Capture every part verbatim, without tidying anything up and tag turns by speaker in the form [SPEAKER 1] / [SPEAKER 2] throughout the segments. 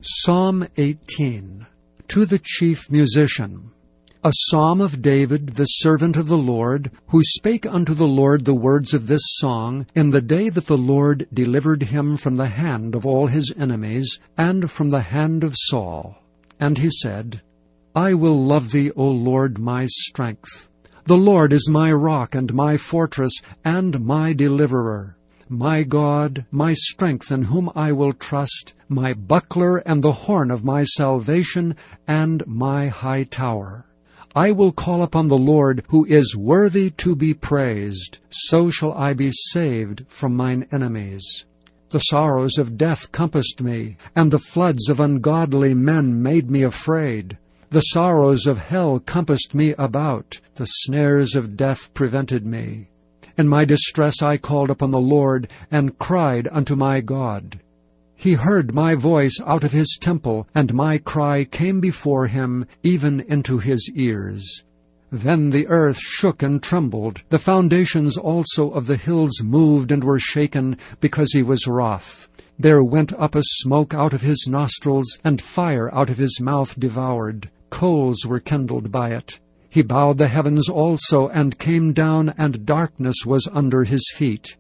[SPEAKER 1] Psalm eighteen. To the chief musician. A psalm of David, the servant of the Lord, who spake unto the Lord the words of this song in the day that the Lord delivered him from the hand of all his enemies, and from the hand of Saul. And he said, I will love thee, O Lord, my strength. The Lord is my rock and my fortress and my deliverer. My God, my strength in whom I will trust, my buckler and the horn of my salvation, and my high tower. I will call upon the Lord, who is worthy to be praised. So shall I be saved from mine enemies. The sorrows of death compassed me, and the floods of ungodly men made me afraid. The sorrows of hell compassed me about. The snares of death prevented me. In my distress I called upon the Lord, and cried unto my God. He heard my voice out of his temple, and my cry came before him, even into his ears. Then the earth shook and trembled. The foundations also of the hills moved and were shaken, because he was wroth. There went up a smoke out of his nostrils, and fire out of his mouth devoured. Coals were kindled by it. He bowed the heavens also, and came down, and darkness was under his feet.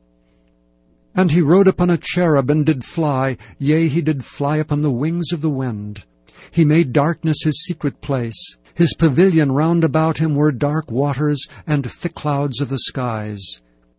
[SPEAKER 1] And he rode upon a cherub, and did fly, yea, he did fly upon the wings of the wind. He made darkness his secret place. His pavilion round about him were dark waters, and thick clouds of the skies.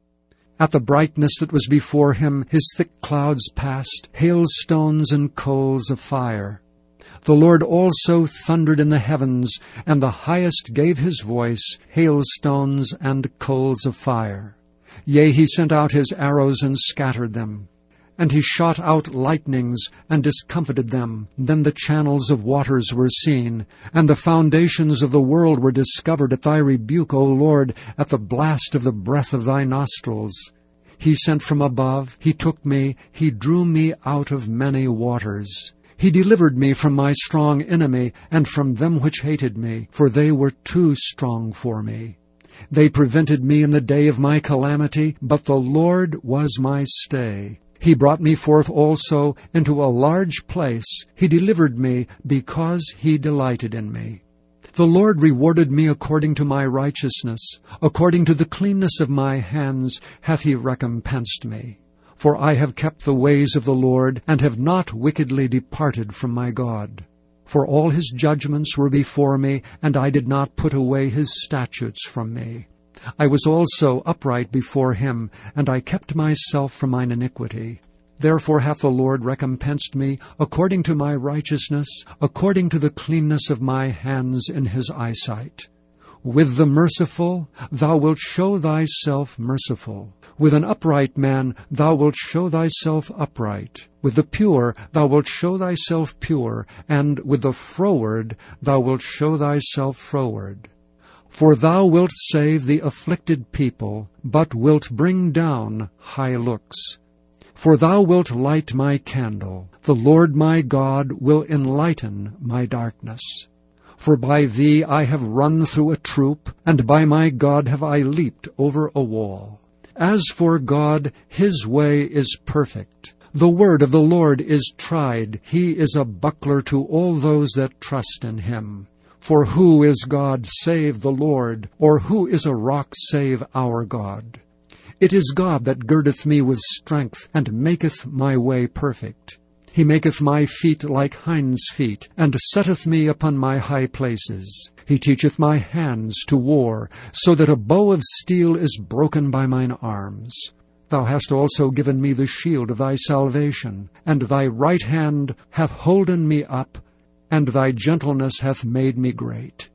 [SPEAKER 1] At the brightness that was before him his thick clouds passed, hailstones and coals of fire. The Lord also thundered in the heavens, and the highest gave his voice, hailstones and coals of fire. Yea, he sent out his arrows and scattered them. And he shot out lightnings and discomfited them. Then the channels of waters were seen, and the foundations of the world were discovered at thy rebuke, O Lord, at the blast of the breath of thy nostrils. He sent from above, he took me, he drew me out of many waters. He delivered me from my strong enemy, and from them which hated me, for they were too strong for me. They prevented me in the day of my calamity, but the Lord was my stay. He brought me forth also into a large place. He delivered me, because he delighted in me. The Lord rewarded me according to my righteousness. According to the cleanness of my hands hath he recompensed me. For I have kept the ways of the Lord, and have not wickedly departed from my God. For all his judgments were before me, and I did not put away his statutes from me. I was also upright before him, and I kept myself from mine iniquity. Therefore hath the Lord recompensed me according to my righteousness, according to the cleanness of my hands in his eyesight. With the merciful thou wilt show thyself merciful. With an upright man thou wilt show thyself upright. With the pure thou wilt show thyself pure, and with the froward thou wilt show thyself froward. For thou wilt save the afflicted people, but wilt bring down high looks. For thou wilt light my candle. The Lord my God will enlighten my darkness. For by thee I have run through a troop, and by my God have I leaped over a wall. As for God, his way is perfect. The word of the Lord is tried. He is a buckler to all those that trust in him. For who is God save the Lord? Or who is a rock save our God? It is God that girdeth me with strength, and maketh my way perfect. He maketh my feet like hinds' feet, and setteth me upon my high places. He teacheth my hands to war, so that a bow of steel is broken by mine arms. Thou hast also given me the shield of thy salvation, and thy right hand hath holden me up, and thy gentleness hath made me great.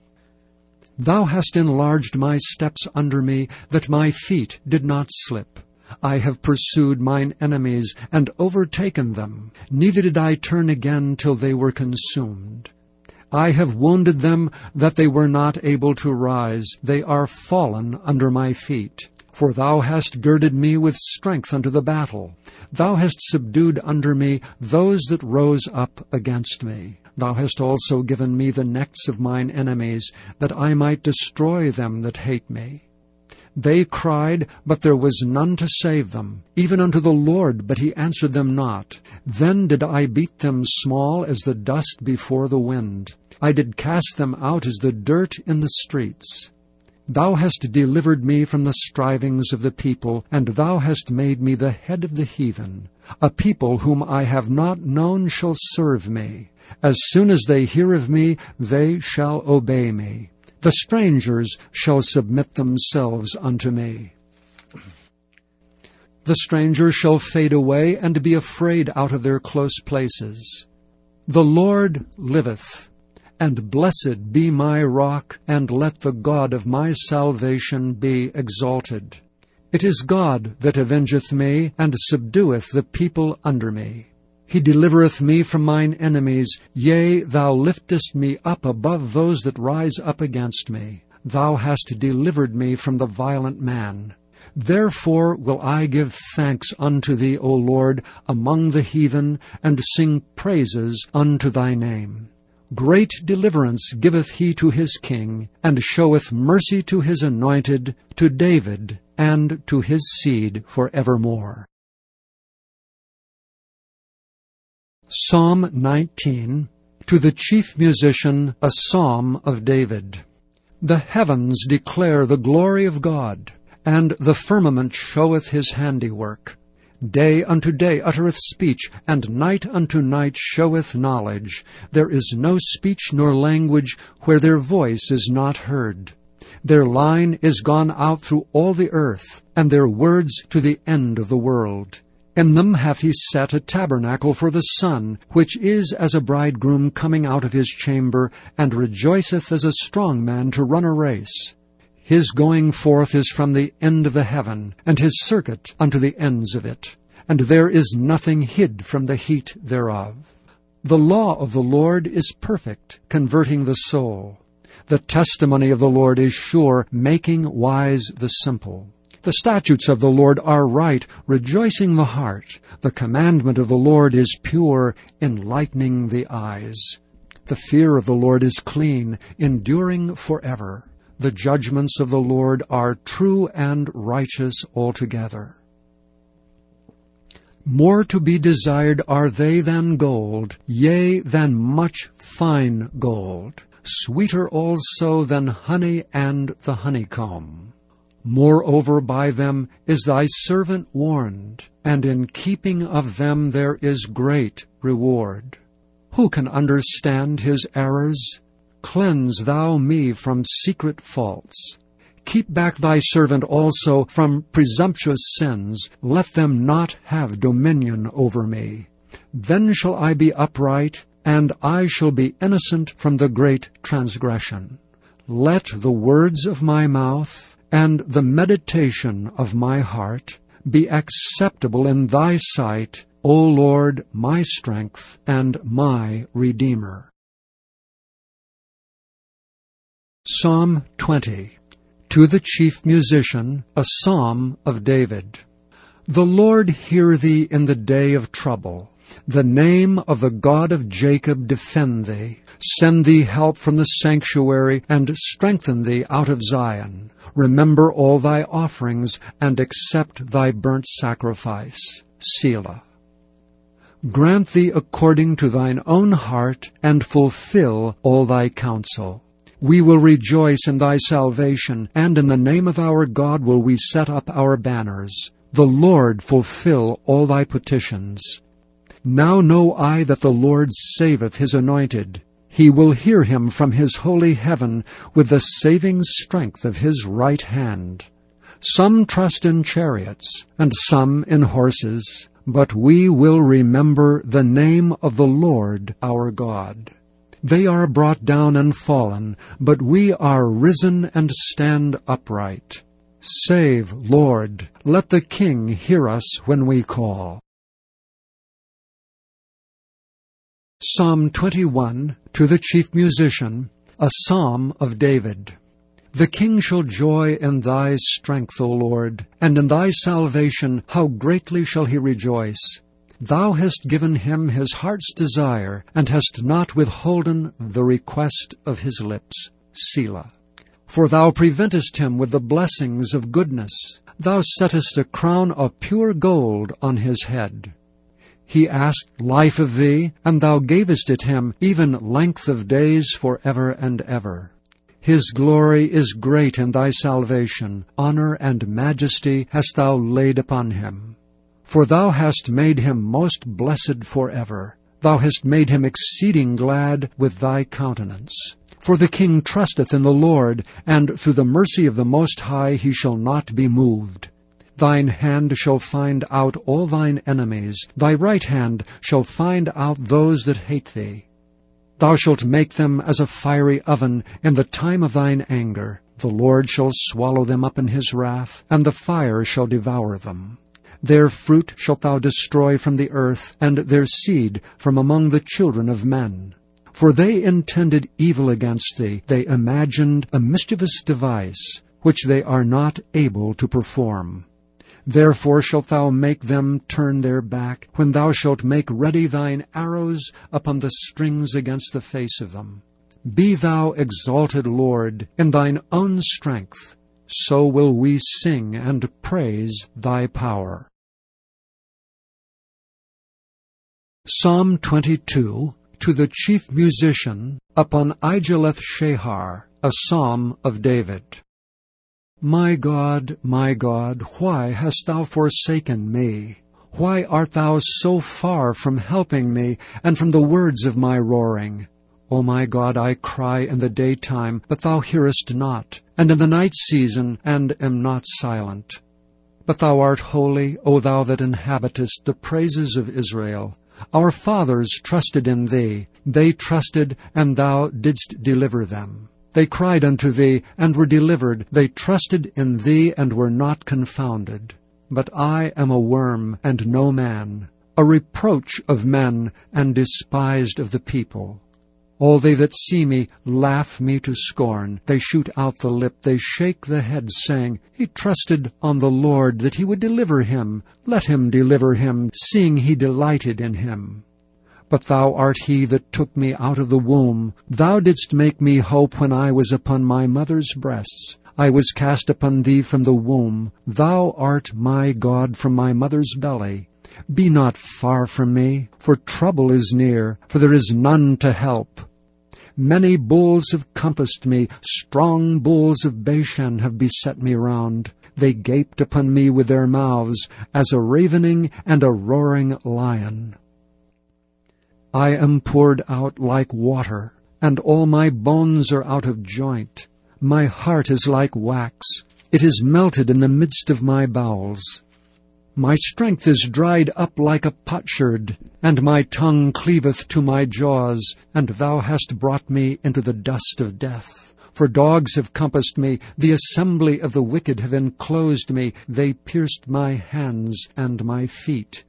[SPEAKER 1] Thou hast enlarged my steps under me, that my feet did not slip. I have pursued mine enemies, and overtaken them. Neither did I turn again till they were consumed. I have wounded them, that they were not able to rise. They are fallen under my feet. For thou hast girded me with strength unto the battle. Thou hast subdued under me those that rose up against me. Thou hast also given me the necks of mine enemies, that I might destroy them that hate me. They cried, but there was none to save them, even unto the Lord, but he answered them not. Then did I beat them small as the dust before the wind. I did cast them out as the dirt in the streets. Thou hast delivered me from the strivings of the people, and thou hast made me the head of the heathen. A people whom I have not known shall serve me. As soon as they hear of me, they shall obey me. The strangers shall submit themselves unto me. The strangers shall fade away, and be afraid out of their close places. The Lord liveth, and blessed be my rock, and let the God of my salvation be exalted. It is God that avengeth me, and subdueth the people under me. He delivereth me from mine enemies. Yea, thou liftest me up above those that rise up against me. Thou hast delivered me from the violent man. Therefore will I give thanks unto thee, O Lord, among the heathen, and sing praises unto thy name. Great deliverance giveth he to his king, and showeth mercy to his anointed, to David, and to his seed for evermore. Psalm nineteen, to the chief musician, a psalm of David. The heavens declare the glory of God, and the firmament showeth his handiwork. Day unto day uttereth speech, and night unto night showeth knowledge. There is no speech nor language where their voice is not heard. Their line is gone out through all the earth, and their words to the end of the world. In them hath he set a tabernacle for the sun, which is as a bridegroom coming out of his chamber, and rejoiceth as a strong man to run a race. His going forth is from the end of the heaven, and his circuit unto the ends of it. And there is nothing hid from the heat thereof. The law of the Lord is perfect, converting the soul. The testimony of the Lord is sure, making wise the simple. The statutes of the Lord are right, rejoicing the heart. The commandment of the Lord is pure, enlightening the eyes. The fear of the Lord is clean, enduring forever. The judgments of the Lord are true and righteous altogether. More to be desired are they than gold, yea, than much fine gold. Sweeter also than honey and the honeycomb. Moreover, by them is thy servant warned, and in keeping of them there is great reward. Who can understand his errors? Cleanse thou me from secret faults. Keep back thy servant also from presumptuous sins. Let them not have dominion over me. Then shall I be upright, and I shall be innocent from the great transgression. Let the words of my mouth and the meditation of my heart be acceptable in thy sight, O Lord, my strength and my Redeemer. Psalm twenty, to the chief musician, a psalm of David. The Lord hear thee in the day of trouble. The name of the God of Jacob defend thee. Send thee help from the sanctuary, and strengthen thee out of Zion. Remember all thy offerings, and accept thy burnt sacrifice. Selah. Grant thee according to thine own heart, and fulfill all thy counsel. We will rejoice in thy salvation, and in the name of our God will we set up our banners. The Lord fulfill all thy petitions. Now know I that the Lord saveth his anointed. He will hear him from his holy heaven with the saving strength of his right hand. Some trust in chariots, and some in horses, but we will remember the name of the Lord our God. They are brought down and fallen, but we are risen and stand upright. Save, Lord, let the King hear us when we call. Psalm twenty-one, to the chief musician, a psalm of David. The king shall joy in thy strength, O Lord, and in thy salvation how greatly shall he rejoice. Thou hast given him his heart's desire, and hast not withholden the request of his lips. Selah. For thou preventest him with the blessings of goodness. Thou settest a crown of pure gold on his head. He asked life of thee, and thou gavest it him, even length of days for ever and ever. His glory is great in thy salvation. Honor and majesty hast thou laid upon him. For thou hast made him most blessed for ever. Thou hast made him exceeding glad with thy countenance. For the king trusteth in the Lord, and through the mercy of the Most High he shall not be moved. Thine hand shall find out all thine enemies. Thy right hand shall find out those that hate thee. Thou shalt make them as a fiery oven in the time of thine anger. The Lord shall swallow them up in his wrath, and the fire shall devour them. Their fruit shalt thou destroy from the earth, and their seed from among the children of men. For they intended evil against thee. They imagined a mischievous device, which they are not able to perform. Therefore shalt thou make them turn their back, when thou shalt make ready thine arrows upon the strings against the face of them. Be thou exalted, Lord, in thine own strength. So will we sing and praise thy power. Psalm twenty-two, to the chief musician, upon Igeleth-Shehar, a psalm of David. My God, my God, why hast thou forsaken me? Why art thou so far from helping me, and from the words of my roaring? O my God, I cry in the daytime, but thou hearest not, and in the night season, and am not silent. But thou art holy, O thou that inhabitest the praises of Israel. Our fathers trusted in thee. They trusted, and thou didst deliver them. They cried unto thee, and were delivered. They trusted in thee, and were not confounded. But I am a worm, and no man, a reproach of men, and despised of the people. All they that see me laugh me to scorn. They shoot out the lip, they shake the head, saying, He trusted on the Lord, that he would deliver him. Let him deliver him, seeing he delighted in him. But thou art he that took me out of the womb. Thou didst make me hope when I was upon my mother's breasts. I was cast upon thee from the womb. Thou art my God from my mother's belly. Be not far from me, for trouble is near, for there is none to help. Many bulls have compassed me, strong bulls of Bashan have beset me round. They gaped upon me with their mouths, as a ravening and a roaring lion. I am poured out like water, and all my bones are out of joint. My heart is like wax, it is melted in the midst of my bowels. My strength is dried up like a potsherd, and my tongue cleaveth to my jaws, and thou hast brought me into the dust of death. For dogs have compassed me, the assembly of the wicked have enclosed me, they pierced my hands and my feet.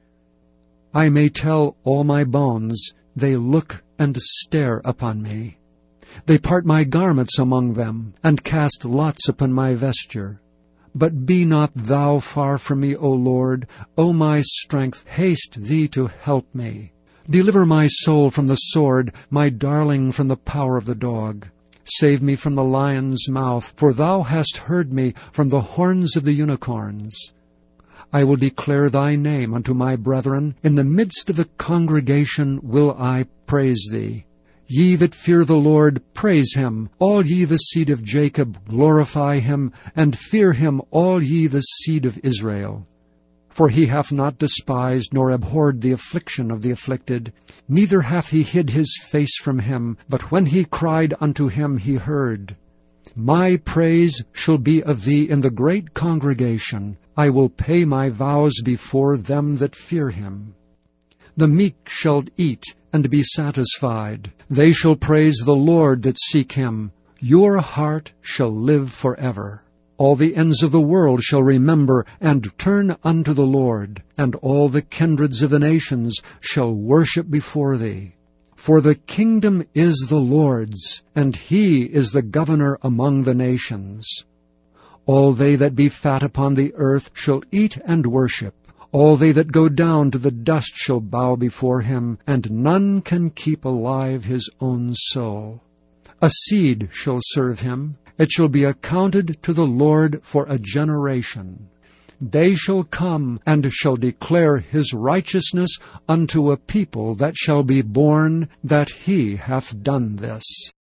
[SPEAKER 1] I may tell all my bones, they look and stare upon me. They part my garments among them, and cast lots upon my vesture. But be not thou far from me, O Lord. O my strength, haste thee to help me. Deliver my soul from the sword, my darling from the power of the dog. Save me from the lion's mouth, for thou hast heard me from the horns of the unicorns. I will declare thy name unto my brethren. In the midst of the congregation will I praise thee. Ye that fear the Lord, praise him. All ye the seed of Jacob, glorify him, and fear him, all ye the seed of Israel. For he hath not despised nor abhorred the affliction of the afflicted, neither hath he hid his face from him, but when he cried unto him he heard. My praise shall be of thee in the great congregation. I will pay my vows before them that fear him. The meek shall eat and be satisfied. They shall praise the Lord that seek him. Your heart shall live forever. All the ends of the world shall remember and turn unto the Lord, and all the kindreds of the nations shall worship before thee. For the kingdom is the Lord's, and he is the governor among the nations. All they that be fat upon the earth shall eat and worship. All they that go down to the dust shall bow before him, and none can keep alive his own soul. A seed shall serve him, It shall be accounted to the Lord for a generation. They shall come and shall declare his righteousness unto a people that shall be born, that he hath done this.